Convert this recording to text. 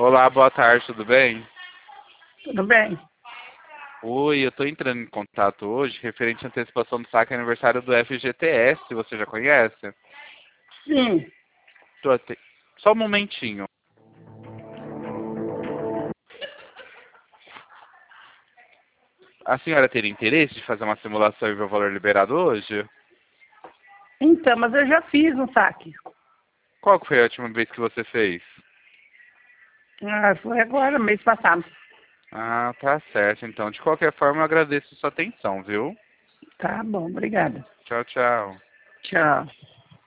Olá, boa tarde, tudo bem? Tudo bem? Oi, eu estou entrando em contato hoje referente à antecipação do saque aniversário do FGTS, você já conhece? Sim. Só um momentinho. A senhora teria interesse de fazer uma simulação e ver o valor liberado hoje? Então, mas eu já fiz um saque. Qual que foi a última vez que você fez? Foi agora, mês passado. Ah, tá certo. Então, de qualquer forma, eu agradeço sua atenção, viu? Tá bom, obrigada. Tchau, tchau. Tchau.